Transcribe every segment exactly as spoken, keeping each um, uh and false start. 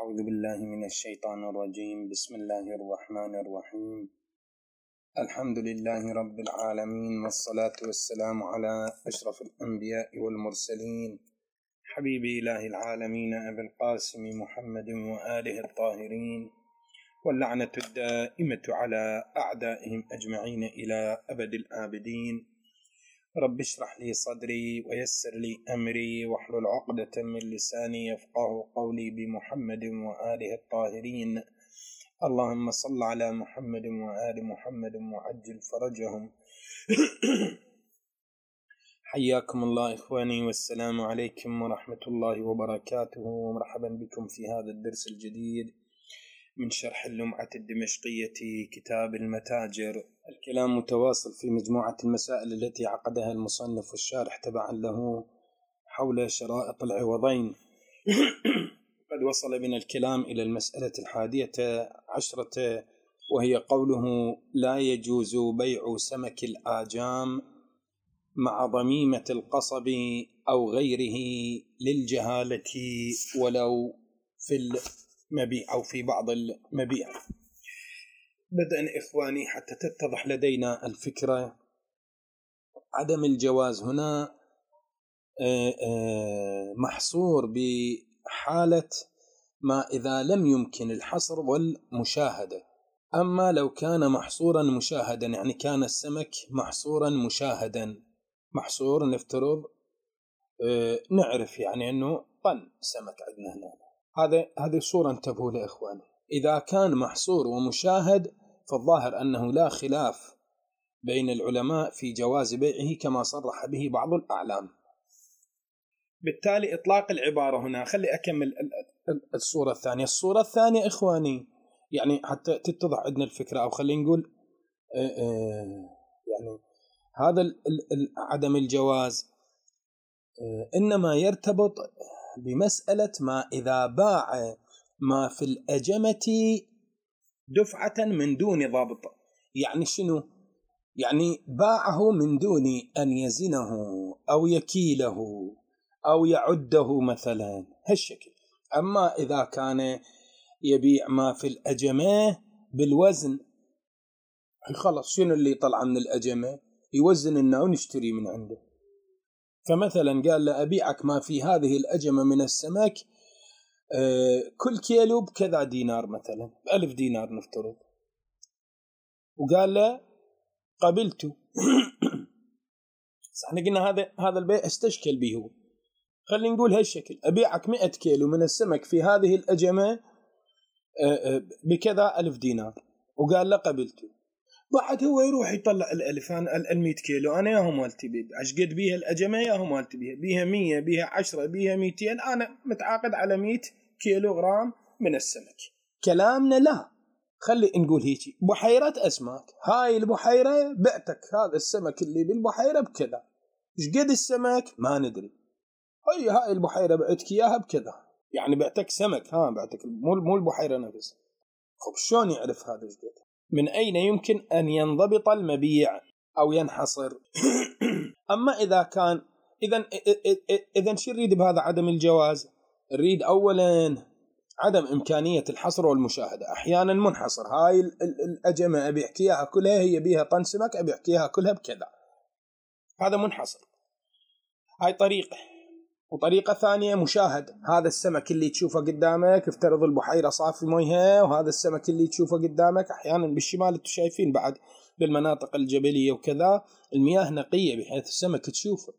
أعوذ بالله من الشيطان الرجيم. بسم الله الرحمن الرحيم. الحمد لله رب العالمين، والصلاة والسلام على أشرف الأنبياء والمرسلين، حبيب إله العالمين أبي القاسم محمد وآله الطاهرين، واللعنة الدائمة على أعدائهم أجمعين إلى أبد الآبدين. رب اشرح لي صدري ويسر لي أمري واحلل عقدة من لساني يفقه قولي، بمحمد وآله الطاهرين. اللهم صل على محمد وآل محمد وعجل فرجهم. حياكم الله إخواني، والسلام عليكم ورحمة الله وبركاته، ومرحبا بكم في هذا الدرس الجديد من شرح اللمعة الدمشقية كتاب المتاجر. الكلام متواصل في مجموعة المسائل التي عقدها المصنف والشارح تبعا له حول شرائط العوضين. قد وصل بنا الكلام إلى المسألة الحادية عشرة، وهي قوله: لا يجوز بيع سمك الآجام مع ضميمة القصب أو غيره للجهالة ولو في المبيع أو في بعض المبيع. بدءا إخواني حتى تتضح لدينا الفكرة، عدم الجواز هنا محصور بحالة ما إذا لم يمكن الحصر والمشاهدة. أما لو كان محصورا مشاهدا، يعني كان السمك محصورا مشاهدا، محصور نفترض نعرف يعني أنه طن سمك عندنا هنا، هذا هذه صورة انتبهوا لها إخواني. إذا كان محصور ومشاهد فالظاهر أنه لا خلاف بين العلماء في جواز بيعه كما صرح به بعض الأعلام. بالتالي إطلاق العبارة هنا، خلي أكمل الصورة الثانية. الصورة الثانية إخواني يعني حتى تتضح عندنا الفكرة، أو خلينا نقول يعني هذا عدم الجواز إنما يرتبط بمسألة ما إذا باع ما في الأجمة دفعة من دون ضبط. يعني شنو؟ يعني باعه من دون أن يزنه أو يكيله أو يعده مثلا هالشكل. أما إذا كان يبيع ما في الأجمة بالوزن، خلص شنو اللي طلع من الأجمة؟ يوزن لنا ونشتري من عنده. فمثلا قال له: أبيعك ما في هذه الأجمة من السمك آه كل كيلو بكذا دينار، مثلا بألف دينار نفترض، وقال له قبلته. احنا قلنا هذا هذا البيع استشكل به. خلينا نقول هالشكل: أبيعك مئة كيلو من السمك في هذه الأجمة بكذا ألف دينار، وقال له قبلته. بعد هو يروح يطلع الألف، أنا المئة كيلو أنا ياهم مالتي بيه، عشقد بيها الأجمة ياهم مالتي بيها، بيها مية، بيها عشرة، بيها ميتين، أنا متعاقد على مئة كيلو غرام من السمك. كلامنا لا، خلي نقول هيك: بحيرة أسماك، هاي البحيرة بعتك هذا السمك اللي بالبحيرة بكذا. عشقد السمك ما ندري، هاي هاي البحيرة بعتك إياها بكذا، يعني بعتك سمك، ها بعتك مو مو البحيرة نفسها. خب شلون يعرف هذا عشقد؟ من أين يمكن أن ينضبط المبيع أو ينحصر؟ أما إذا كان إذن إذن شو نريد بهذا عدم الجواز؟ نريد أولا عدم إمكانية الحصر والمشاهدة. أحيانا منحصر، هاي الأجمة أبي أحكيها كلها هي بيها طن سمك، أبي أحكيها كلها بكذا، هذا منحصر. هاي طريقة. وطريقة ثانية مشاهد، هذا السمك اللي تشوفه قدامك، افترض البحيرة صافي مويها، وهذا السمك اللي تشوفه قدامك أحيانا بالشمال انتم شايفين بعد بالمناطق الجبلية وكذا المياه نقية بحيث السمك تشوفه.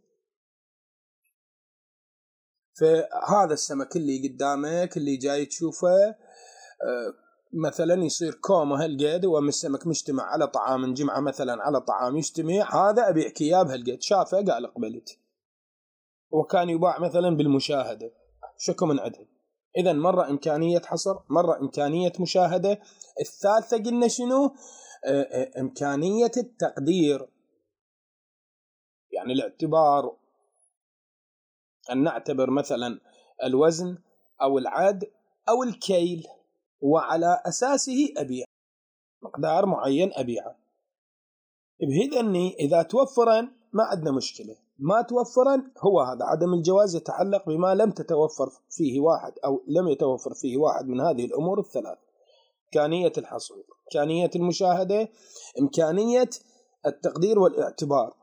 فهذا السمك اللي قدامك اللي جاي تشوفه مثلا يصير كومة هالقد، ومن السمك مجتمع على طعام، جمعة مثلا على طعام يجتمع، هذا أبيع كياب هالقد، شافه قال قبلت. وكان يباع مثلا بالمشاهدة، شكو من عدها. إذن مرة إمكانية حصر، مرة إمكانية مشاهدة. الثالثة قلنا شنو؟ إمكانية التقدير، يعني الاعتبار، أن نعتبر مثلا الوزن أو العد أو الكيل، وعلى أساسه أبيع مقدار معين أبيعه. بهذني إذا توفرن ما عندنا مشكلة، ما توفرا هو هذا عدم الجواز يتعلق بما لم تتوفر فيه واحد أو لم يتوفر فيه واحد من هذه الأمور الثلاث: إمكانية الحصول، إمكانية المشاهدة، إمكانية التقدير والاعتبار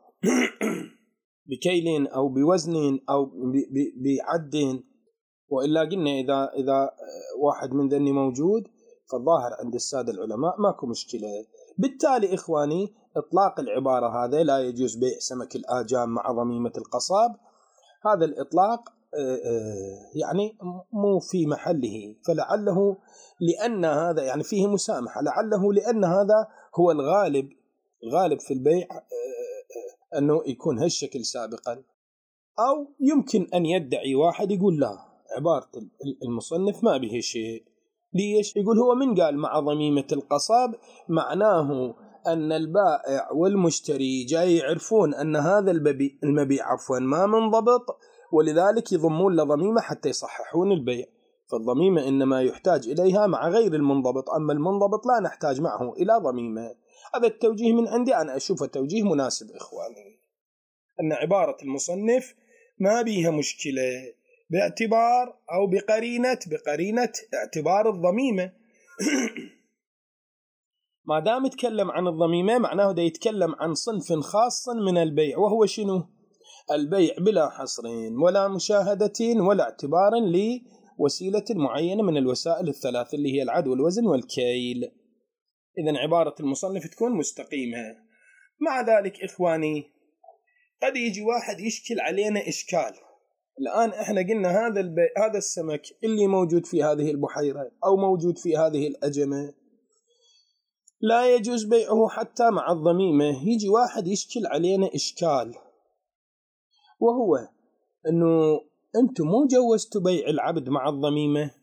بكيل أو بوزن أو بعد. وإلا قلنا إذا إذا واحد من ذني موجود فالظاهر عند السادة العلماء ماكو مشكلة. بالتالي إخواني إطلاق العبارة هذا لا يجوز بيع سمك الآجام مع ضميمة القصاب، هذا الإطلاق يعني مو في محله، فلعله لأن هذا يعني فيه مسامحة، لعله لأن هذا هو الغالب غالب في البيع أنه يكون هالشكل سابقا. أو يمكن أن يدعي واحد يقول لا، عبارة المصنف ما به شيء. ليش؟ يقول هو من قال مع ضميمة القصاب معناه أن البائع والمشتري جاي يعرفون أن هذا المبيع عفوا ما منضبط، ولذلك يضمون لضميمة حتى يصححون البيع. فالضميمة إنما يحتاج إليها مع غير المنضبط، أما المنضبط لا نحتاج معه إلى ضميمة. هذا التوجيه من عندي أنا أشوفه توجيه مناسب إخواني، أن عبارة المصنف ما بيها مشكلة باعتبار أو بقرينة بقرينة اعتبار الضميمة. ما دام يتكلم عن الضميمة معناه ده يتكلم عن صنف خاص من البيع، وهو شنو؟ البيع بلا حصر ولا مشاهدة ولا اعتبار لوسيلة معينة من الوسائل الثلاث اللي هي العد والوزن والكيل. إذن عبارة المصنف تكون مستقيمة. مع ذلك إخواني قد يجي واحد يشكل علينا إشكال. الآن إحنا قلنا هذا البي... هذا السمك اللي موجود في هذه البحيرة أو موجود في هذه الأجمة لا يجوز بيعه حتى مع الضميمة. يجي واحد يشكل علينا إشكال، وهو أنه أنتم مو جوزتوا بيع العبد مع الضميمة.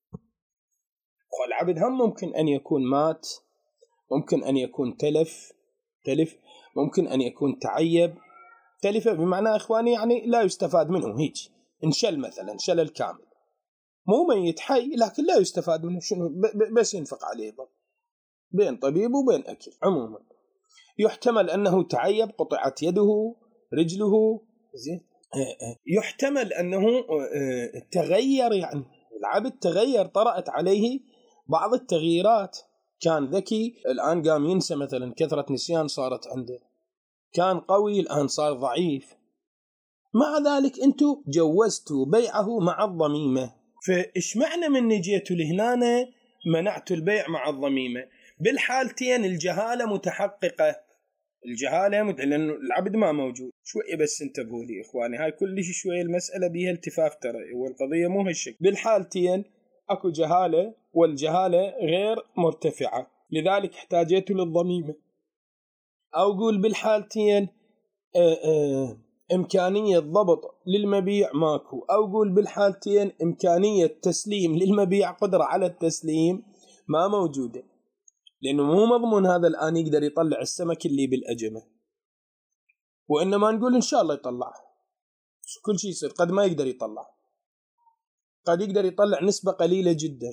والعبد هم ممكن أن يكون مات، ممكن أن يكون تلف تلف ممكن أن يكون تعيب. تلف بمعنى إخواني يعني لا يستفاد منه، هيك انشل مثلا شلل كامل، مو ميت حي لكن لا يستفاد منه، شنو بس ينفق عليه بين طبيب وبين أكل. عموما يحتمل أنه تعيب، قطعت يده رجله، زين، يحتمل أنه تغير، يعني العبد تغير، طرأت عليه بعض التغييرات، كان ذكي الآن قام ينسى مثلا، كثرة نسيان صارت عنده، كان قوي الآن صار ضعيف. مع ذلك أنتوا جوزتوا بيعه مع الضميمة، فإيش معنى من نجيتوا لهنا منعتوا البيع مع الضميمة؟ بالحالتين الجهالة متحققة، الجهالة مت... لأن العبد ما موجود. شوية بس انتبهوا لي إخواني، هاي كل شيء شوية المسألة بيها التفاف ترى، والقضية مو هالشكل. بالحالتين أكو جهالة، والجهالة غير مرتفعة، لذلك احتاجيته للضميمة. أو قول بالحالتين آآ آآ إمكانية ضبط للمبيع ماكو، أو قول بالحالتين إمكانية تسليم للمبيع، قدرة على التسليم ما موجودة، لأنه مو مضمون هذا الآن يقدر يطلع السمك اللي بالأجمة، وإنما نقول إن شاء الله يطلع. كل شيء يصير، قد ما يقدر يطلع، قد يقدر يطلع نسبة قليلة جدا.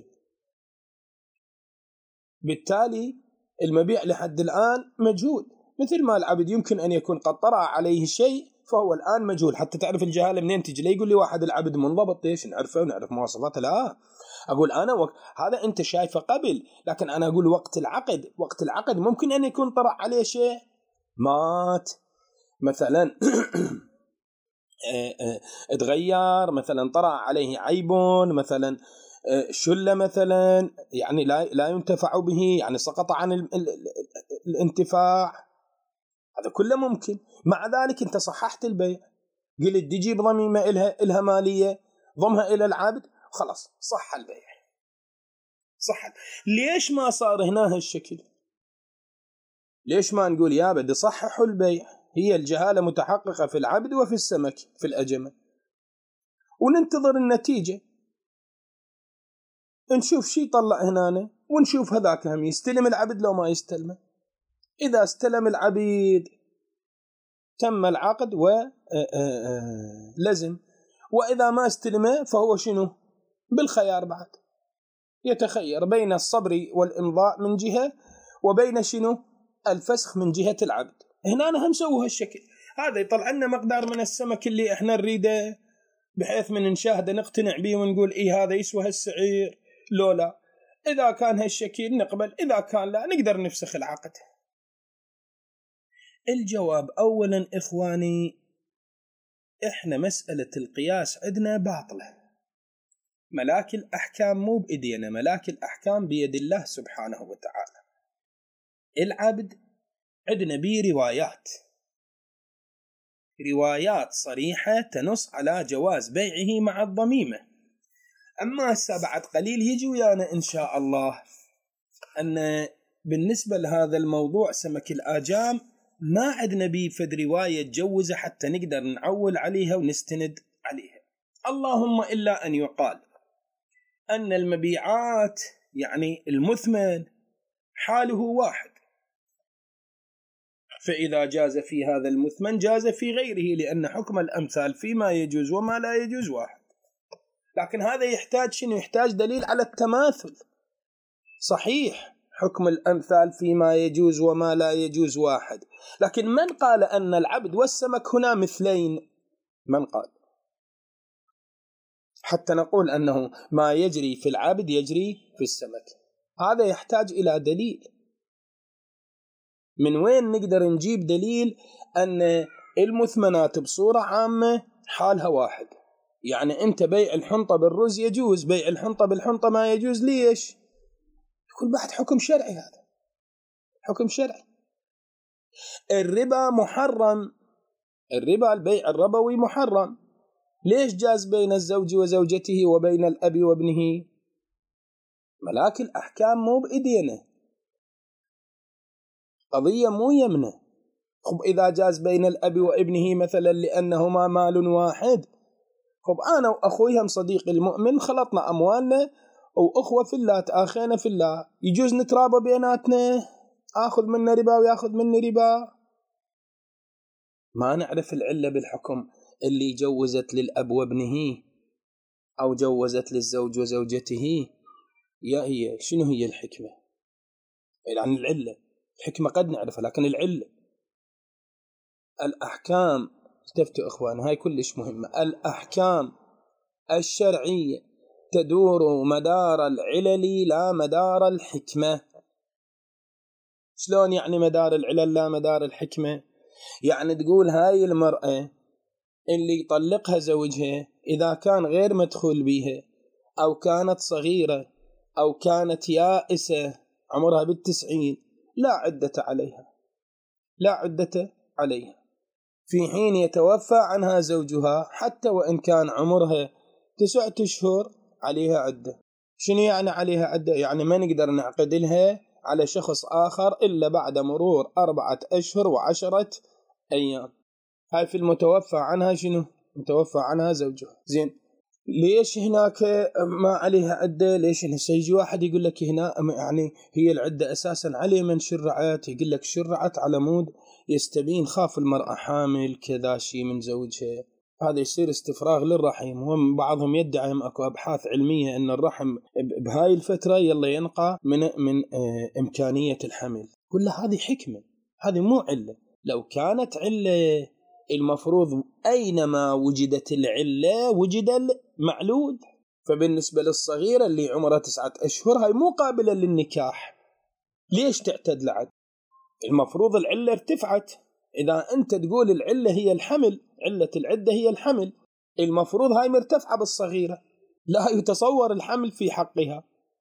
بالتالي المبيع لحد الآن مجهول، مثل ما العبد يمكن أن يكون قد طرأ عليه شيء فهو الآن مجهول. حتى تعرف الجهالة منين تجي؟ لا يقول لي واحد العبد منضبط، ليش نعرفه ونعرف مواصفاته؟ لا، أقول أنا وق... هذا أنت شايفه قبل، لكن أنا أقول وقت العقد، وقت العقد ممكن أن يكون طرأ عليه شيء، مات مثلا اتغير مثلا، طرأ عليه عيب مثلا، شلة مثلا، يعني لا لا ينتفع به، يعني سقط عن ال... ال... ال... الانتفاع، هذا كله ممكن. مع ذلك أنت صححت البيع، قلت دي جيب ضميمة إلها إلها مالية، ضمها إلى العبد، خلاص صح البيع، صح. ليش ما صار هنا هالشكل؟ ليش ما نقول يا بدي صححوا البيع؟ هي الجهالة متحققة في العبد وفي السمك في الأجمة، وننتظر النتيجة، نشوف شي طلع هنا، ونشوف هذاك هم يستلم العبد لو ما يستلمه. إذا استلم العبيد تم العقد ولزم، وإذا ما استلمه فهو شنو؟ بالخيار، بعد يتخير بين الصبر والإمضاء من جهة، وبين شنو؟ الفسخ من جهة العبد. هنا أنا هم سووا هالشكل، هذا يطلع لنا مقدار من السمك اللي احنا نريده، بحيث من نشاهده نقتنع به ونقول إيه هذا يسوى هالسعير لو لا. إذا كان هالشكل نقبل، إذا كان لا نقدر نفسخ العقد. الجواب أولا إخواني، إحنا مسألة القياس عندنا باطلة. ملاك الأحكام مو بإيدينا، ملاك الأحكام بيد الله سبحانه وتعالى. العبد عندنا بيه روايات روايات صريحة تنص على جواز بيعه مع الضميمة. أما هسه بعد قليل يجي ويانا إن شاء الله أن بالنسبة لهذا الموضوع سمك الآجام ما عندنا بيه فد رواية تجوزه حتى نقدر نعول عليها ونستند عليها، اللهم إلا أن يقال أن المبيعات يعني المثمن حاله واحد، فإذا جاز في هذا المثمن جاز في غيره، لأن حكم الأمثال فيما يجوز وما لا يجوز واحد. لكن هذا يحتاج شنو؟ يحتاج دليل على التماثل. صحيح حكم الأمثال فيما يجوز وما لا يجوز واحد، لكن من قال أن العبد والسمك هنا مثلين؟ من قال؟ حتى نقول أنه ما يجري في العبد يجري في السمك، هذا يحتاج إلى دليل. من وين نقدر نجيب دليل أن المثمنات بصورة عامة حالها واحد؟ يعني أنت بيع الحنطة بالرز يجوز، بيع الحنطة بالحنطة ما يجوز. ليش؟ يقول بعد حكم شرعي، هذا حكم شرعي. الربا محرم، الربا البيع الربوي محرم، ليش جاز بين الزوج وزوجته وبين الأب وابنه؟ ملاك الأحكام مو بإيدينا، قضية مو يمنة. خب إذا جاز بين الأب وابنه مثلا لأنهما مال واحد، خب أنا وأخوي هم صديق المؤمن خلطنا أموالنا وأخوة في الله، تآخينا في الله، يجوز نترابى بيناتنا، آخذ منه ربا ويأخذ مني ربا. ما نعرف العلة بالحكم اللي جوزت للأب وابنه أو جوزت للزوج وزوجته، يا هي شنو هي الحكمة؟ يعني العلة، الحكمة قد نعرفها لكن العلة، الأحكام استفتوا إخوان، هاي كلش مهمة. الأحكام الشرعية تدور مدار العلل لا مدار الحكمة. شلون يعني مدار العلل لا مدار الحكمة؟ يعني تقول هاي المرأة اللي يطلقها زوجها إذا كان غير مدخول بيها أو كانت صغيرة أو كانت يائسة عمرها بالتسعين لا عدة عليها، لا عدة عليها، في حين يتوفى عنها زوجها حتى وإن كان عمرها تسعة أشهر عليها عدة. شنو يعني عليها عدة؟ يعني ما نقدر نعقد لها على شخص آخر إلا بعد مرور أربعة أشهر وعشرة أيام. هاي في المتوفى عنها شنو؟ متوفى عنها زوجها. زين، ليش هناك ما عليها عدة؟ ليش هنا سيجي واحد يقول لك هنا يعني هي العدة أساسا علي من شرعت، يقول لك شرعت على مود يستبين خاف المرأة حامل كذا شيء من زوجها، هذا يصير استفراغ للرحم. وهم بعضهم يدعي أكو أبحاث علمية أن الرحم بهاي الفترة يلا ينقى من من إمكانية الحمل. كل هذه حكمة، هذه مو علة. لو كانت علة المفروض أينما وجدت العلة وجد المعلول. فبالنسبة للصغيرة اللي عمرها تسعة أشهر هاي مو قابلة للنكاح، ليش تعتد لعد؟ المفروض العلة ارتفعت. إذا أنت تقول العلة هي الحمل، علة العدة هي الحمل، المفروض هاي مرتفعة بالصغيرة، لا يتصور الحمل في حقها،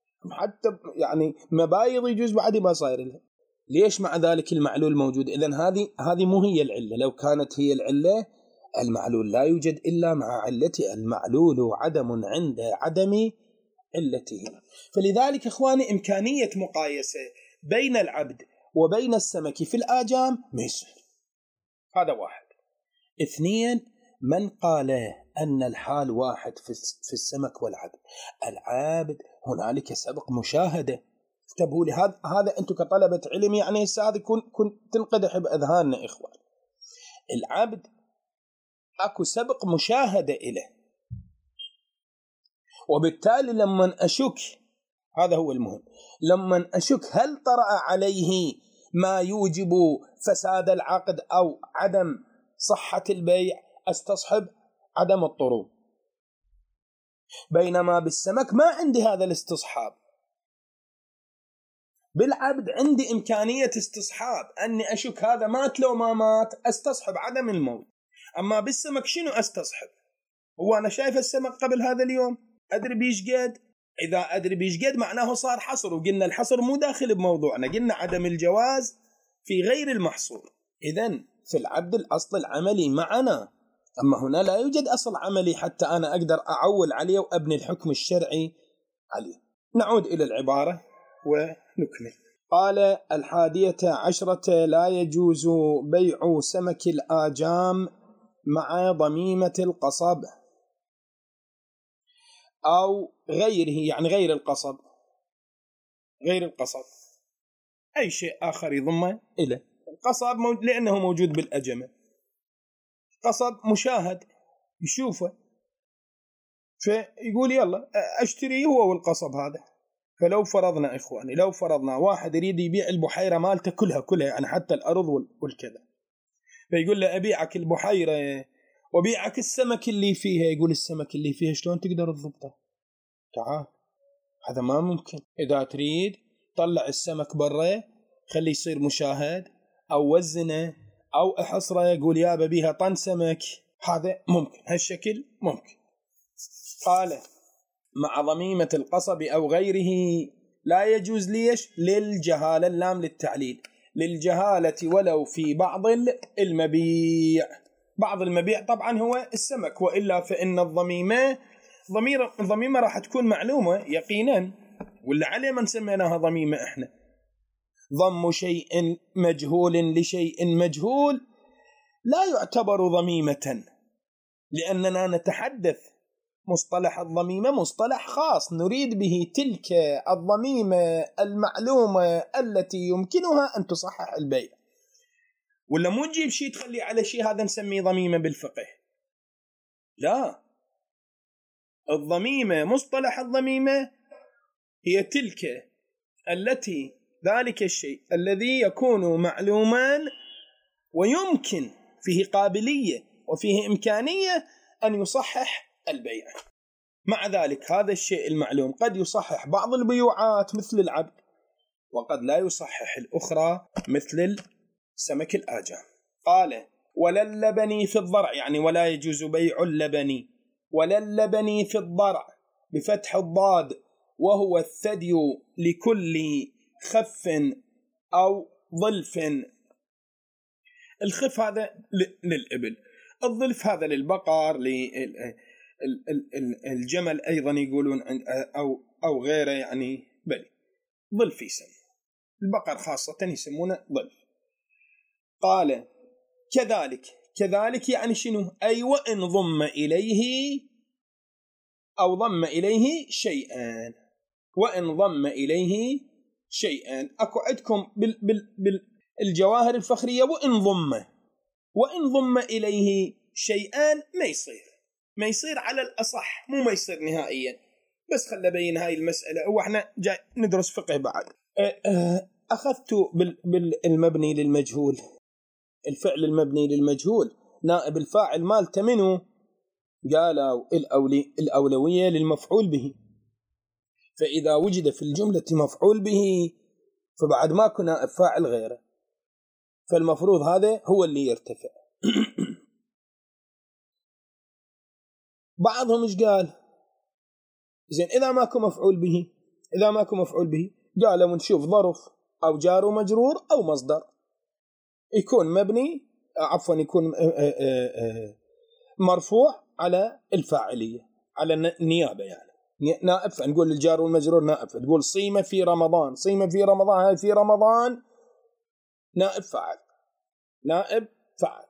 حتى يعني مبايض يجوز بعد ما صاير لها. ليش مع ذلك المعلول موجود؟ إذن هذه هذه مو هي العلة. لو كانت هي العلة المعلول لا يوجد إلا مع علته، المعلول عدم عند عدم علته. فلذلك إخواني إمكانية مقايسة بين العبد وبين السمك في الآجام ما يصير. هذا واحد. اثنين، من قال أن الحال واحد في السمك والعبد؟ العبد هنالك سبق مشاهدة. اكتبوا لي هذا هذا أنتم كطلبة علم يعني هسه هذا كن كن تنقدح بأذهاننا إخوان. العبد أكو سبق مشاهدة إله، وبالتالي لما أشك، هذا هو المهم، لما أشك هل طرأ عليه ما يوجب فساد العقد أو عدم صحة البيع استصحب عدم الطرود، بينما بالسمك ما عندي هذا الاستصحاب. بالعبد عندي إمكانية استصحاب، أني أشك هذا مات لو ما مات استصحب عدم الموت. أما بالسمك شنو استصحب؟ هو أنا شايف السمك قبل هذا اليوم، أدري بيش قد، إذا أدري بيش قد معناه صار حصر، وقلنا الحصر مو داخل بموضوعنا، قلنا عدم الجواز في غير المحصور. إذن في العبد الأصل العملي معنا، أما هنا لا يوجد أصل عملي حتى أنا أقدر أعول عليه وأبني الحكم الشرعي عليه. نعود إلى العبارة ونكمل. قال الحادية عشرة: لا يجوز بيع سمك الآجام مع ضميمة القصب أو غيره، يعني غير القصب، غير القصب أي شيء آخر يضمه إلى القصب، لأنه موجود بالأجمة. قصب مشاهد يشوفه فيقول يلا أشتري هو والقصب هذا. فلو فرضنا إخواني، لو فرضنا واحد يريد يبيع البحيرة مالته كلها كلها، يعني حتى الأرض والكذا، فيقول له أبيعك البحيرة وبيعك السمك اللي فيها. يقول السمك اللي فيها شلون تقدر تضبطه؟ تعال، هذا ما ممكن. إذا تريد طلع السمك برا، خليه يصير مشاهد، أو وزنه أو احصره، يقول يا بيها طن سمك، هذا ممكن، هالشكل ممكن. قال مع ضميمة القصب أو غيره لا يجوز. ليش؟ للجهالة، اللام للتعليل، للجهالة ولو في بعض المبيع. بعض المبيع طبعا هو السمك، وإلا فإن الضميمة ضمير الضميمة راح تكون معلومة يقينا، ولا عليه من سميناها ضميمة إحنا. ضم شيء مجهول لشيء مجهول لا يعتبر ضميمة، لأننا نتحدث مصطلح الضميمة مصطلح خاص نريد به تلك الضميمة المعلومة التي يمكنها أن تصحح البيع، ولا مو تجيب شيء تخلي على شيء هذا نسميه ضميمة بالفقه. لا، الضميمة مصطلح الضميمة هي تلك التي ذلك الشيء الذي يكون معلوما ويمكن فيه قابلية وفيه إمكانية أن يصحح البيع. مع ذلك هذا الشيء المعلوم قد يصحح بعض البيوعات مثل العبد، وقد لا يصحح الأخرى مثل السمك الآجام. قال ولا اللبني في الضرع، يعني ولا يجوز بيع اللبني، ولا اللبني في الضرع بفتح الضاد، وهو الثدي لكل خف أو ظلف. الخف هذا للإبل، الظلف هذا للبقر، للجمل أيضا يقولون، أو أو غيره، يعني بل ظلف يسمى، البقر خاصة يسمونه ظلف. قال كذلك، كذلك يعني شنو؟ أي وإن ضم إليه أو ضم إليه شيئان، وإن ضم إليه شيئان. أكو عندكم بال بال بالجواهر الفخرية وإن ضم، وإن ضم إليه شيئان ما يصير، ما يصير على الأصح، مو ما يصير نهائيا، بس خلنا بين هاي المسألة، هو احنا جاي ندرس فقه بعد. أخذت بالمبني للمجهول، الفعل المبني للمجهول نائب الفاعل مالته منه؟ قالوا الأولي الأولوية للمفعول به، فإذا وجد في الجملة مفعول به فبعد ما كنا نائب فاعل غيره، فالمفروض هذا هو اللي يرتفع. بعضهم ايش قال؟ زين إذا ماكو مفعول به، إذا ماكو مفعول به قالوا نشوف ظرف أو جار ومجرور أو مصدر يكون مبني، عفوا يكون مرفوع على الفاعلية، على النيابة، يعني نائب. فنقول الجار والمجرور نائب، تقول صيمة في رمضان، صيمة في رمضان، هاي في رمضان نائب فاعل، نائب فاعل.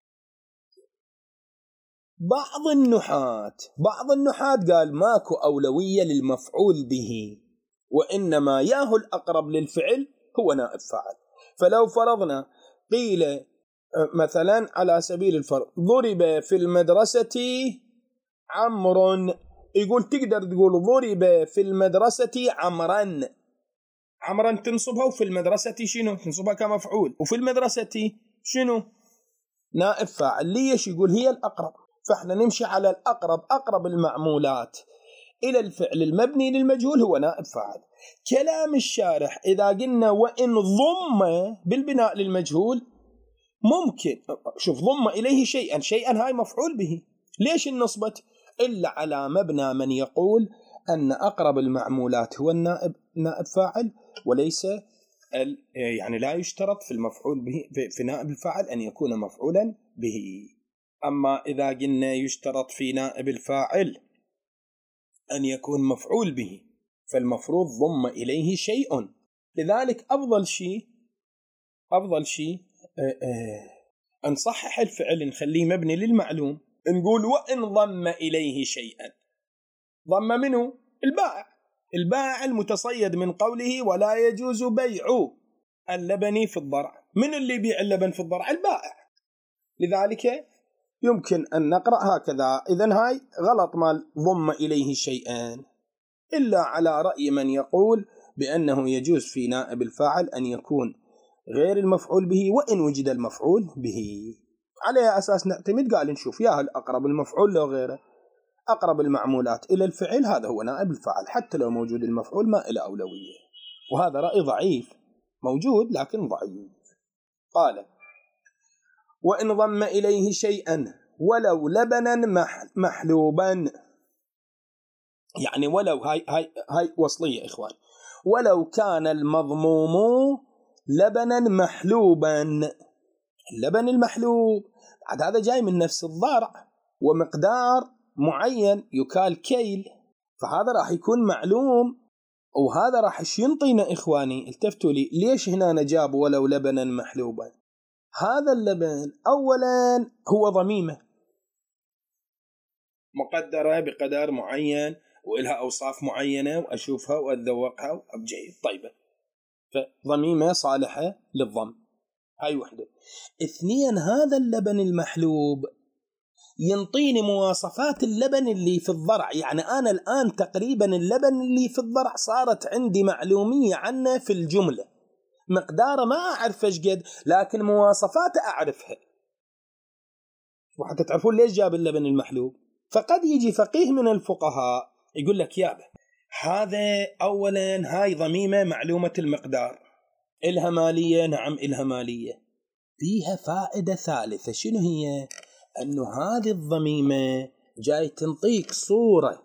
بعض النحاة بعض النحاة قال ماكو أولوية للمفعول به، وإنما ياهو الأقرب للفعل هو نائب فاعل. فلو فرضنا قيل مثلا على سبيل الفرض ضرب في المدرسة عمرو، يقول تقدر تقول ضرب في المدرسة عمرا، عمرا تنصبها، وفي المدرسة شنو تنصبها كمفعول، وفي المدرسة شنو نائب فاعل. ليش؟ يقول هي الأقرب، فإحنا نمشي على الأقرب. أقرب المعمولات إلى الفعل المبني للمجهول هو نائب فاعل. كلام الشارح إذا قلنا وإن ضم بالبناء للمجهول، ممكن شوف ضم إليه شيئا، شيئا هاي مفعول به. ليش النصبت؟ إلا على مبنى من يقول أن أقرب المعمولات هو النائب نائب فاعل، وليس يعني لا يشترط في المفعول به في نائب الفاعل أن يكون مفعولا به. أما إذا قلنا يشترط في نائب الفاعل أن يكون مفعول به، فالمفروض ضم إليه شيء. لذلك أفضل شيء أفضل شيء أن نصحح الفعل، نخليه مبني للمعلوم، نقول وإن ضم إليه شيئا. ضم منه؟ البائع. البائع المتصيد من قوله ولا يجوز بيع اللبن في الضرع. من اللي يبيع اللبن في الضرع؟ البائع. لذلك يمكن أن نقرأ هكذا. إذن هاي غلط مال ضم إليه شيئا، إلا على رأي من يقول بأنه يجوز في نائب الفاعل أن يكون غير المفعول به وإن وجد المفعول به. على أساس نعتمد، قال نشوف يا هل أقرب المفعول لو غيره. أقرب المعمولات إلى الفعل هذا هو نائب الفاعل، حتى لو موجود المفعول ما إلى أولوية. وهذا رأي ضعيف، موجود لكن ضعيف. قال وإن ضم إليه شيئا ولو لبنا محلوبا، يعني ولو هاي, هاي, هاي وصلية إخوان، ولو كان المضموم لبنا محلوبا. اللبن المحلوب بعد هذا جاي من نفس الضرع ومقدار معين يكال كيل، فهذا راح يكون معلوم، وهذا راح ينطينا. إخواني التفتوا لي، ليش هنا نجاب ولو لبنا محلوبا؟ هذا اللبن أولا هو ضميمة مقدرة بقدر معين وإلها أوصاف معينة، وأشوفها وأتذوقها وأبجيد طيبة، فضميمة صالحة للضم. هاي وحدة. اثنين، هذا اللبن المحلوب ينطيني مواصفات اللبن اللي في الضرع. يعني أنا الآن تقريبا اللبن اللي في الضرع صارت عندي معلومية عنه في الجملة، مقداره ما أعرف إيش قد، لكن مواصفاته أعرفها. وحتى تعرفون ليش جاب اللبن المحلوب. فقد يجي فقيه من الفقهاء يقول لك يابا هذا أولا هاي ضميمة معلومة المقدار، إلها مالية. نعم إلها مالية. فيها فائدة ثالثة، شنو هي؟ أنه هذه الضميمة جاي تنطيك صورة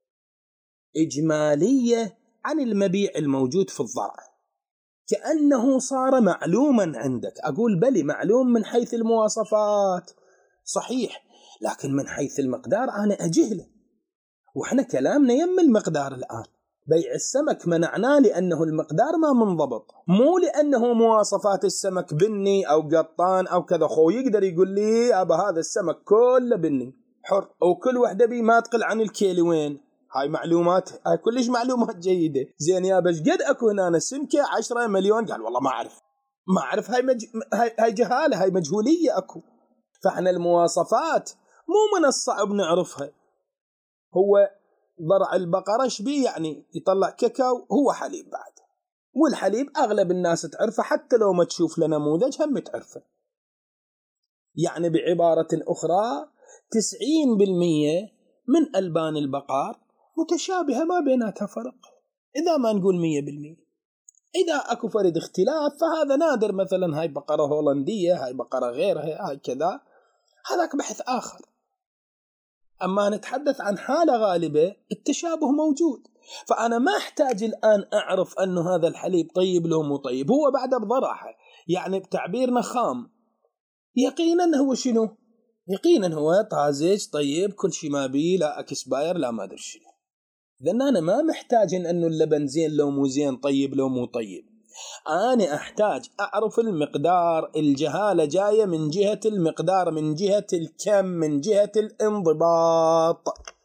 إجمالية عن المبيع الموجود في الضرع، كأنه صار معلوما عندك. أقول بلي معلوم من حيث المواصفات صحيح، لكن من حيث المقدار أنا أجهله. وإحنا كلامنا يم المقدار الآن. بيع السمك منعناه لأنه المقدار ما منضبط، مو لأنه مواصفات السمك بني أو قطان أو كذا. خو يقدر يقول لي أبا هذا السمك كله بني حر، وكل وحدة بي ما تقل عن الكيلوين. هاي معلومات، هاي كلش معلومات جيدة. زين يا بش قد أكو هنا سمكة عشرة مليون؟ قال والله ما أعرف ما أعرف. هاي, مج... هاي... هاي جهالة، هاي مجهولية أكو. فإحنا المواصفات مو من الصعب نعرفها. هو ضرع البقرة شبيه؟ يعني يطلع كاكاو، هو حليب بعد، والحليب أغلب الناس تعرفه، حتى لو ما تشوف لنموذج هم تعرفه. يعني بعبارة أخرى تسعين بالمية من ألبان البقار متشابهة، ما بيناتها فرق، إذا ما نقول مية بالمية. إذا أكو فرد اختلاف فهذا نادر، مثلا هاي بقرة هولندية، هاي بقرة غيرها، هاي كذا، هذاك بحث آخر. أما نتحدث عن حالة غالبة التشابه موجود. فأنا ما أحتاج الآن أعرف أنه هذا الحليب طيب له مو طيب، هو بعد بضرعه، يعني بتعبيرنا خام. يقينا هو شنو؟ يقينا هو طازج طيب، كل شيء ما بيه، لا أكسباير لا ما أدري شنو. لأن أنا ما محتاج أنه اللبن زين لو مو زين، طيب لو مو طيب. أنا أحتاج أعرف المقدار. الجهالة جاية من جهة المقدار، من جهة الكم، من جهة الانضباط.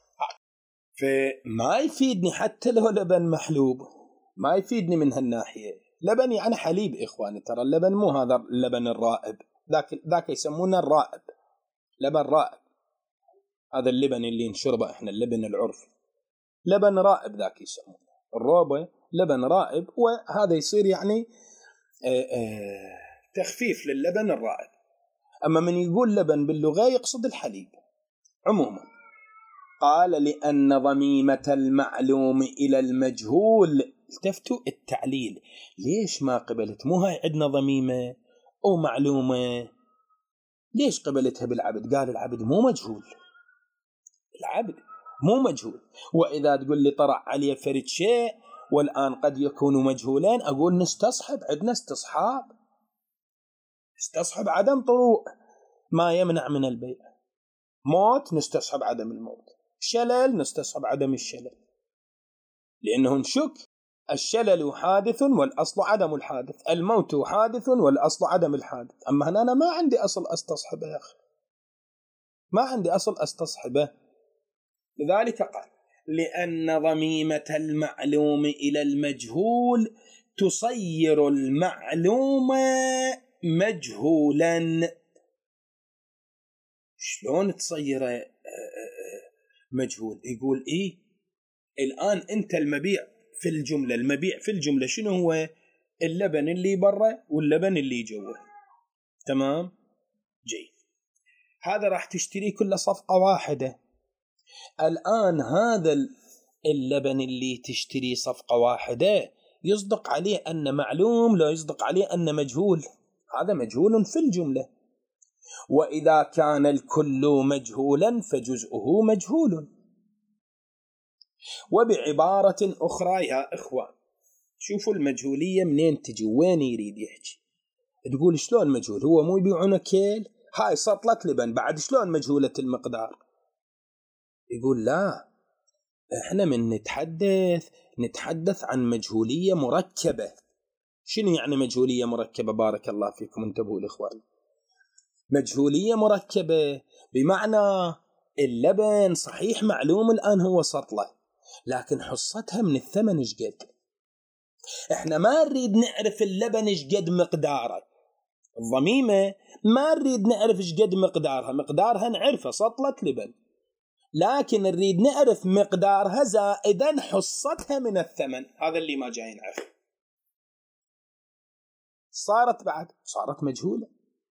فما يفيدني حتى لو لبن محلوب، ما يفيدني من هالناحية. لبن يعني حليب إخواني، ترى اللبن مو هذا اللبن الرائب، ذاك ذاك يسمونه الرائب، لبن رائب. هذا اللبن اللي نشربه إحنا، اللبن العرفي، لبن رائب ذاك يسمونه. الروبة لبن رائب، وهذا يصير يعني آآ آآ تخفيف للبن الرائب. أما من يقول لبن باللغة يقصد الحليب عموما. قال لأن ضميمة المعلوم إلى المجهول. التفتوا التعليل، ليش ما قبلت؟ مو هاي عندنا ضميمة أو معلومة، ليش قبلتها بالعبد؟ قال العبد مو مجهول، العبد مو مجهول. وإذا تقول لي طرع عليه فرد شيء والآن قد يكون مجهولين، أقول نستصحب، عندنا استصحاب، استصحب عدم طروء ما يمنع من البيع. موت نستصحب عدم الموت، شلل نستصحب عدم الشلل، لأنه نشك الشلل حادث والأصل عدم الحادث، الموت حادث والأصل عدم الحادث. أما هنا أنا ما عندي أصل أستصحبه يا أخي، ما عندي أصل أستصحبه. لذلك قال لأن ضميمة المعلوم إلى المجهول تصير المعلوم مجهولا. شلون تصير مجهول؟ يقول إيه الآن أنت المبيع في الجملة، المبيع في الجملة شنو هو؟ اللبن اللي برا واللبن اللي جوا، تمام جيد. هذا راح تشتري كل صفقة واحدة. الآن هذا اللبن اللي تشتري صفقة واحدة يصدق عليه أن معلوم، لا يصدق عليه أن مجهول. هذا مجهول في الجملة. وإذا كان الكل مجهولا فجزءه مجهول. وبعبارة أخرى يا إخوان، شوفوا المجهولية منين تجي، وين يريد يحكي. تقول شلون مجهول؟ هو مو يبيعون كيل، هاي سطلة لبن بعد شلون مجهولة المقدار؟ يقول لا، احنا من نتحدث نتحدث عن مجهولية مركبة. شنو يعني مجهولية مركبة؟ بارك الله فيكم، انتبهوا الإخوان. مجهولية مركبة بمعنى اللبن صحيح معلوم الآن هو سطلة، لكن حصتها من الثمن ايش قد. احنا ما نريد نعرف اللبن ايش قد مقداره، الضميمة ما نريد نعرف ايش قد مقدارها، مقدارها نعرفه سطلة لبن، لكن نريد نعرف مقدارها زائدا حصتها من الثمن. هذا اللي ما جاي نعرف. صارت بعد صارت مجهولة،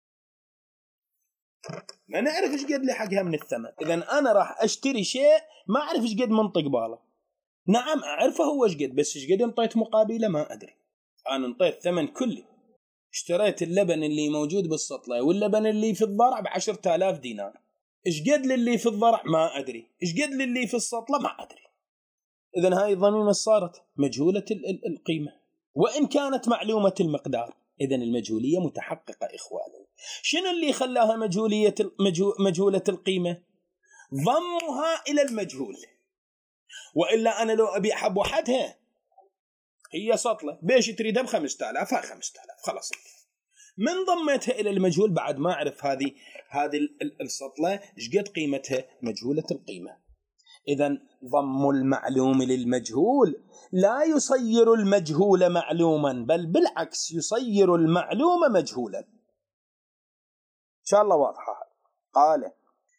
ما نعرف ايش قد لحقها من الثمن. اذا انا راح اشتري شيء ما اعرف ايش قد منطق باله. نعم اعرفه هو ايش قد، بس ايش قد انطيت مقابله ما ادري. انا انطيت ثمن كله، اشتريت اللبن اللي موجود بالسطلة واللبن اللي في الضرع بعشرة آلاف دينار، ايش قد للي في الضرع ما ادري، ايش قد للي في السطلة ما ادري. اذا هاي الضميمة صارت مجهولة القيمة وان كانت معلومة المقدار. اذا المجهولية متحققة إخواني. شنو اللي خلاها مجهولية مجهولة القيمة؟ ضمها إلى المجهول. وإلا أنا لو أبيع حب وحدها هي سطلة بيش تريدها بخمسة آلاف، ها خمسة آلاف خلاص، من ضمتها إلى المجهول بعد ما أعرف هذه هذه السطلة إيش قد قيمتها، مجهولة القيمة. إذا ضم المعلوم للمجهول لا يصير المجهول معلوما، بل بالعكس يصير المعلوم مجهولا. إن شاء الله واضحة. قال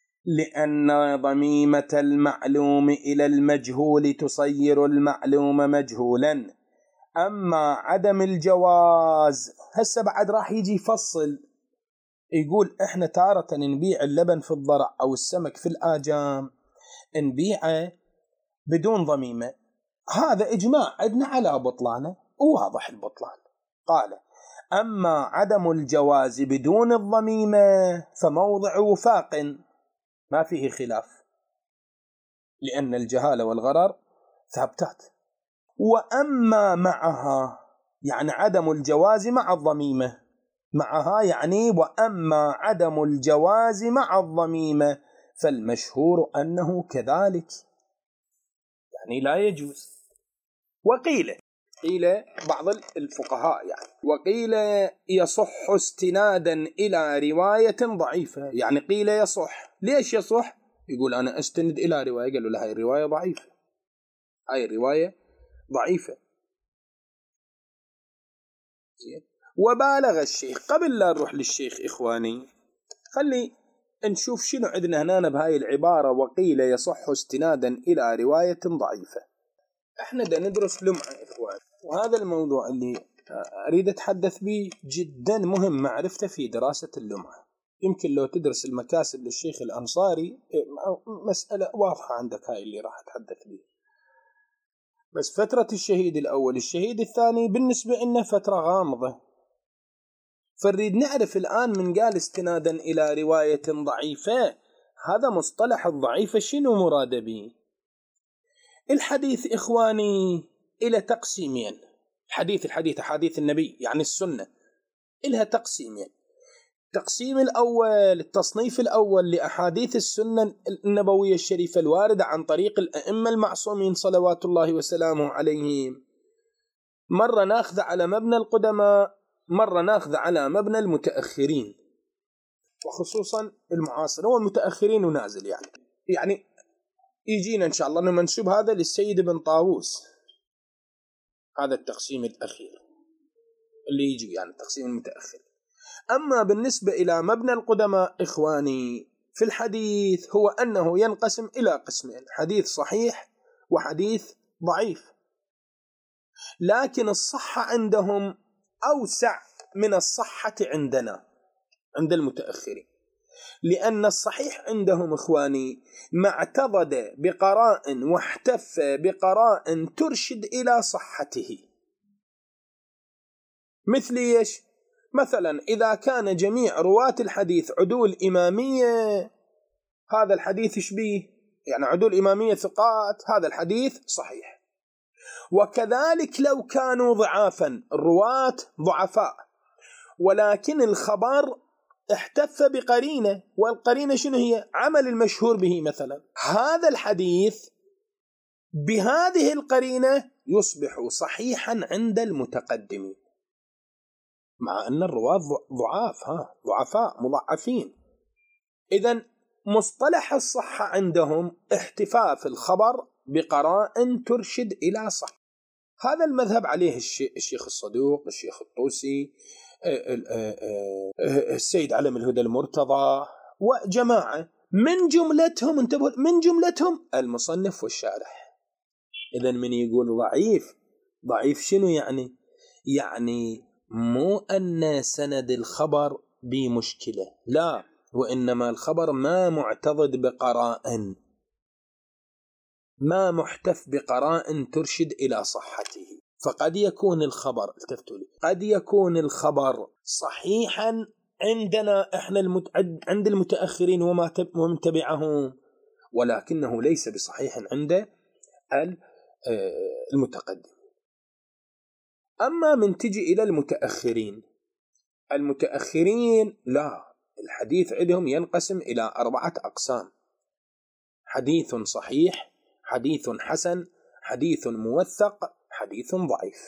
لأن ضميمة المعلوم إلى المجهول تصير المعلوم مجهولا. أما عدم الجواز، هسه بعد راح يجي يفصل يقول إحنا تارة نبيع اللبن في الضرع أو السمك في الآجام نبيعه بدون ضميمة، هذا إجماع عندنا على بطلانه وواضح البطلان. قال أما عدم الجواز بدون الضميمة فموضع وفاق ما فيه خلاف، لأن الجهالة والغرر ثابتات. وأما معها يعني عدم الجواز مع الضميمة، معها يعني وأما عدم الجواز مع الضميمة فالمشهور أنه كذلك، يعني لا يجوز. وقيل قيل بعض الفقهاء يعني وقيل يصح استنادا إلى رواية ضعيفة. يعني قيل يصح، ليش يصح؟ يقول أنا أستند إلى رواية، قالوا له هاي الرواية ضعيفة، هاي الرواية ضعيفة. وبالغ الشيخ. قبل لا نروح للشيخ إخواني خلي نشوف شنو عندنا هنا بهاي العبارة وقيل يصح استنادا إلى رواية ضعيفة. احنا دا ندرس لمعة إخوان، وهذا الموضوع اللي أريد أتحدث به جدا مهم معرفته في دراسة اللمعة. يمكن لو تدرس المكاسب للشيخ الأنصاري مسألة واضحة عندك، هاي اللي راح أتحدث بها. بس فترة الشهيد الأول الشهيد الثاني بالنسبة لنا فترة غامضة، فنريد نعرف الآن من قال استنادا إلى رواية ضعيفة، هذا مصطلح الضعيفة شنو مراد به؟ الحديث إخواني إلى تقسيمين، الحديث الحديث أحاديث النبي يعني السنة إلها تقسيمين. التقسيم الأول التصنيف الأول لأحاديث السنة النبوية الشريفة الواردة عن طريق الأئمة المعصومين صلوات الله وسلامه عليهم، مرة ناخذ على مبنى القدماء، مرة ناخذ على مبنى المتأخرين، وخصوصا المعاصر والمتأخرين ونازل يعني يعني يجينا إن شاء الله نمنسب هذا للسيد بن طاووس. هذا التقسيم الأخير اللي يجي يعني التقسيم المتأخر. أما بالنسبة إلى مبنى القدماء إخواني في الحديث هو أنه ينقسم إلى قسمين، حديث صحيح وحديث ضعيف، لكن الصحة عندهم أوسع من الصحة عندنا عند المتأخرين، لأن الصحيح عندهم إخواني ما اعتضد بقراء واحتف بقراء ترشد إلى صحته. مثل إيش؟ مثلا إذا كان جميع رواة الحديث عدول إمامية، هذا الحديث شبيه يعني عدول إمامية ثقات، هذا الحديث صحيح. وكذلك لو كانوا ضعافا، الرواة ضعفاء، ولكن الخبر احتف بقرينة، والقرينة شنو هي؟ عمل المشهور به مثلا، هذا الحديث بهذه القرينة يصبح صحيحا عند المتقدمين، مع أن الرواة ضعاف ها ضعفاء مضعفين. إذن مصطلح الصحة عندهم احتفاف الخبر بقراء ترشد إلى صح. هذا المذهب عليه الشيخ الصدوق، الشيخ الطوسي، السيد علم الهدى المرتضى وجماعة من جملتهم، انتبهوا من جملتهم المصنف والشارح. إذن من يقول ضعيف، ضعيف شنو يعني؟ يعني مو أن سند الخبر بمشكلة، لا، وإنما الخبر ما معتضد بقراء، ما محتف بقراء ترشد إلى صحته. فقد يكون الخبر التفتوا لي قد يكون الخبر صحيحا عندنا احنا المت... عند المتأخرين وما تب... ومن تبعهم، ولكنه ليس بصحيح عند المتقدم. أما من تجي إلى المتأخرين، المتأخرين لا، الحديث عندهم ينقسم إلى أربعة أقسام: حديث صحيح، حديث حسن، حديث موثق، حديث ضعيف.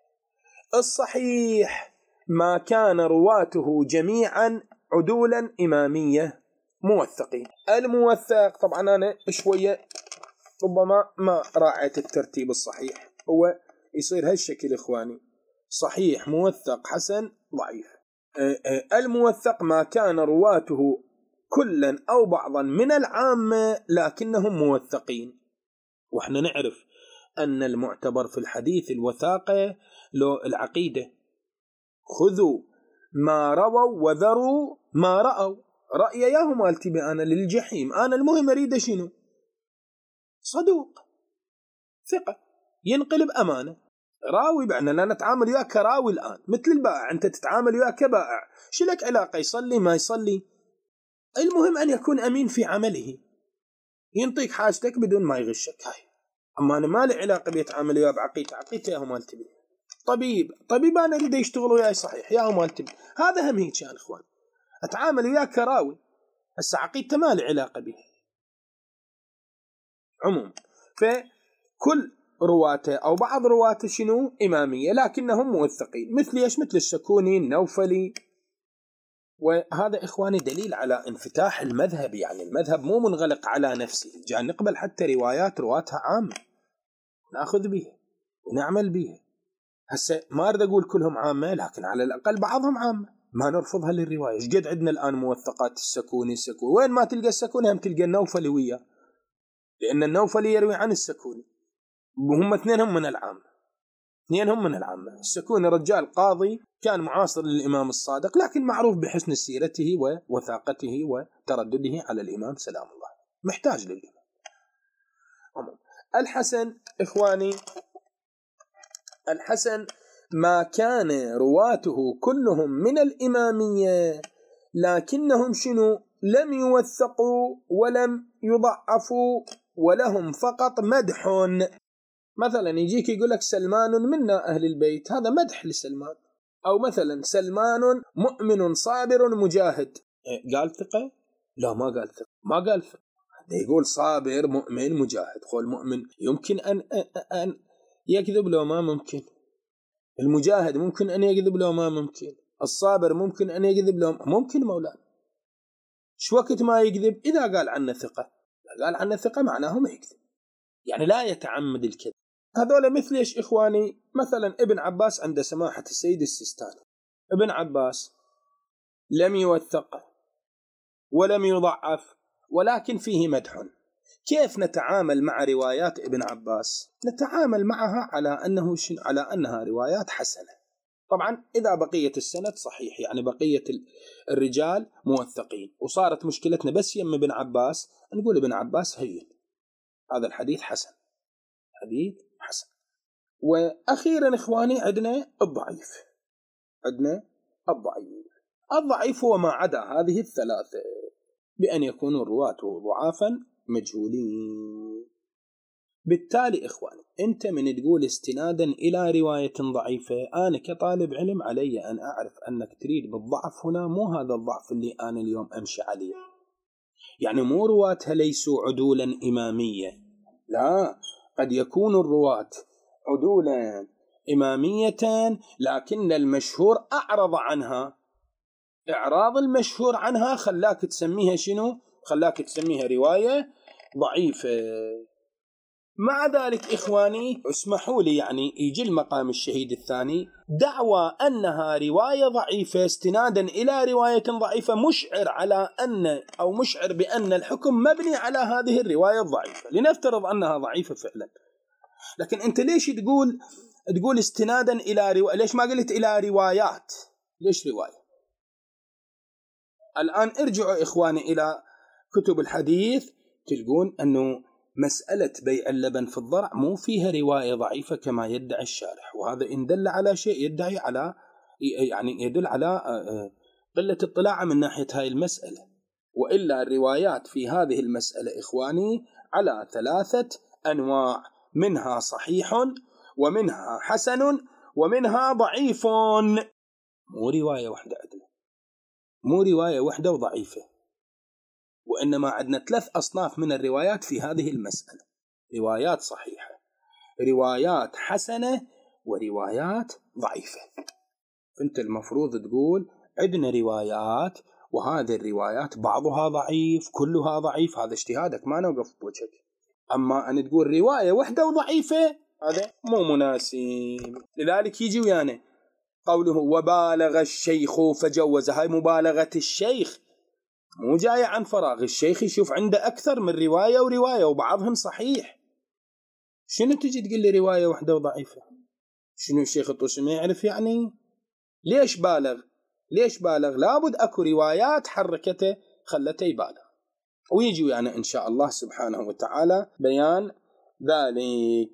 الصحيح ما كان رواته جميعا عدولا إمامية موثقين. الموثق طبعا أنا شوية ربما ما راعيت الترتيب الصحيح، هو يصير هالشكل إخواني: صحيح، موثق، حسن، ضعيف. الموثق ما كان رواته كلا أو بعضا من العامة لكنهم موثقين، وإحنا نعرف أن المعتبر في الحديث الوثاقة لو العقيدة، خذوا ما رووا وذروا ما رأوا. رأي ياهم التبي أنا للجحيم، أنا المهم أريد شنو؟ صدوق ثقة ينقلب أمانة راوي، بعنا لا نتعامل وياه كراوي الآن مثل البائع، أنت تتعامل وياه كبائع، شلك علاقة يصلي ما يصلي، المهم أن يكون أمين في عمله، ينطيك حاجتك بدون ما يغشك. هاي أما أنا ما لي علاقة بيتعامل وياه بعقيدة، عقيدة ياهم التبي. طبيب طبيب أنا أريد يشتغل وياي صحيح، ياهم التبي، هذا هم هيك يا الإخوان، أتعامل وياه كراوي، هسه عقيدته ما لي علاقة به عموم. فكل رواته أو بعض رواته شنو؟ إمامية لكنهم موثقين، مثل إيش؟ مثل السكوني، النوفلي. وهذا إخواني دليل على انفتاح المذهب، يعني المذهب مو منغلق على نفسه، جاء نقبل حتى روايات رواتها عامة نأخذ بها ونعمل بها. هسه ما أريد أقول كلهم عامة، لكن على الأقل بعضهم عامة ما نرفضها للرواية. إيش قد عندنا الآن موثقات السكوني، السكوني وين ما تلقى السكوني هم تلقى النوفلي وياه، لأن النوفلي يروي عن السكوني، وهم اثنينهم من العامة اثنين هم من العامة. السكوني رجال قاضي كان معاصر للإمام الصادق، لكن معروف بحسن سيرته ووثاقته وتردده على الإمام سلام الله، محتاج للإمام. الحسن إخواني، الحسن ما كان رواته كلهم من الإمامية، لكنهم شنو؟ لم يوثقوا ولم يضعفوا، ولهم فقط مدح. مثلا يجيك يقول لك سلمان منا أهل البيت، هذا مدح لسلمان. أو مثلا سلمان مؤمن صابر مجاهد، قال ثقة؟ لا ما قال ثقة، ما قال ثقة، يقول صابر مؤمن مجاهد. خو المؤمن يمكن أن, أن يكذب لو ما ممكن، المجاهد ممكن أن يكذب لو ما ممكن، الصابر ممكن أن يكذب لو ممكن. مولانا شو وقت ما يكذب؟ إذا قال عنه ثقة، قال عنه ثقة معناه ما يكذب، يعني لا يتعمد الكذب. هذول مثل إيش إخواني؟ مثلا ابن عباس عند سماحة السيد السيستاني، ابن عباس لم يوثق ولم يضعف، ولكن فيه مدح. كيف نتعامل مع روايات ابن عباس؟ نتعامل معها على أنه شن... على أنها روايات حسنة. طبعا إذا بقية السند صحيح، يعني بقية الرجال موثقين، وصارت مشكلتنا بس يم ابن عباس، نقول ابن عباس هين، هذا الحديث حسن، حديث حسن. وأخيرا إخواني عندنا الضعيف، عندنا الضعيف. الضعيف هو ما عدا هذه الثلاثة، بأن يكونوا الرواة ضعافا مجهولين. بالتالي إخواني أنت من تقول استنادا إلى رواية ضعيفة، أنا كطالب علم علي أن أعرف أنك تريد بالضعف هنا مو هذا الضعف اللي أنا اليوم أمشي عليه، يعني مو رواتها ليسوا عدولا إمامية، لا، قد يكون الرواة عدولا إمامية لكن المشهور أعرض عنها، إعراض المشهور عنها خلاك تسميها شنو؟ خلاك تسميها رواية ضعيفة. مع ذلك إخواني اسمحوا لي يعني يجي المقام الشهيد الثاني، دعوى أنها رواية ضعيفة استنادا إلى رواية ضعيفة مشعر على أن أو مشعر بأن الحكم مبني على هذه الرواية الضعيفة، لنفترض أنها ضعيفة فعلا، لكن أنت ليش تقول تقول استنادا إلى رواية؟ ليش ما قلت إلى روايات؟ ليش رواية؟ الآن ارجعوا إخواني إلى كتب الحديث تلقون أنه مسألة بيع اللبن في الضرع مو فيها رواية ضعيفة كما يدعي الشارح، وهذا إن دل على شيء يدعي على يعني يدل على قلة اطلاع من ناحية هاي المسألة. وإلا الروايات في هذه المسألة إخواني على ثلاثة أنواع، منها صحيح ومنها حسن ومنها ضعيف، مو رواية واحدة عندنا، مو رواية واحدة وضعيفة، وإنما عندنا ثلاث أصناف من الروايات في هذه المسألة، روايات صحيحة، روايات حسنة، وروايات ضعيفة. فأنت المفروض تقول عندنا روايات، وهذه الروايات بعضها ضعيف كلها ضعيف، هذا اجتهادك ما نوقف بوجهك. أما أن تقول رواية واحدة وضعيفة هذا مو مناسب. لذلك يجي ويانا قوله وبالغ الشيخ فجوز، هاي مبالغة الشيخ مو جاية عن فراغ، الشيخ يشوف عنده أكثر من رواية ورواية وبعضهم صحيح. شنو تجي تقول لي رواية واحدة وضعيفة؟ شنو الشيخ الطوسي ما يعرف يعني؟ ليش بالغ؟ ليش بالغ؟ لابد أكو روايات حركته خلته يبالغ، ويجي يعني إن شاء الله سبحانه وتعالى بيان ذلك.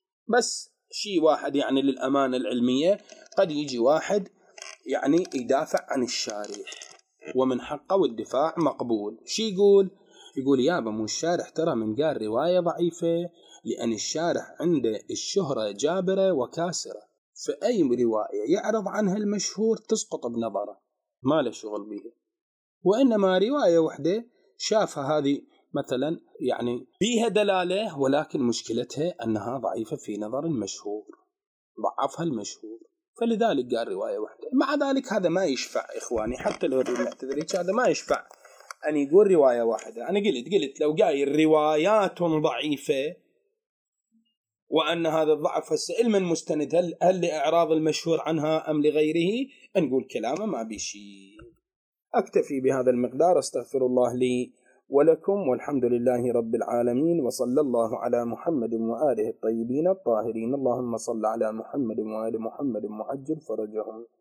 بس شيء واحد يعني للأمانة العلمية، قد يجي واحد يعني يدافع عن الشارح ومن حقه والدفاع مقبول، شي يقول؟ يقول يابا مو الشارح ترى من قال رواية ضعيفة لأن الشارح عنده الشهرة جابرة وكاسرة، فأي رواية يعرض عنها المشهور تسقط بنظره، ما له شغل بيها. وإنما رواية واحدة شافها هذه مثلا يعني فيها دلالة، ولكن مشكلتها أنها ضعيفة في نظر المشهور، ضعفها المشهور، فلذلك قال رواية واحدة. مع ذلك هذا ما يشفع إخواني، حتى لو المعتذرين هذا ما يشفع أن يقول رواية واحدة. أنا قلت قلت لو قايل روايات ضعيفة وأن هذا الضعف هسه من مستند، هل, هل لإعراض المشهور عنها أم لغيره؟ نقول كلامه ما بيشي. أكتفي بهذا المقدار، استغفر الله لي ولكم، والحمد لله رب العالمين، وصلى الله على محمد وآله الطيبين الطاهرين. اللهم صل على محمد وآل محمد وعجل فرجهم.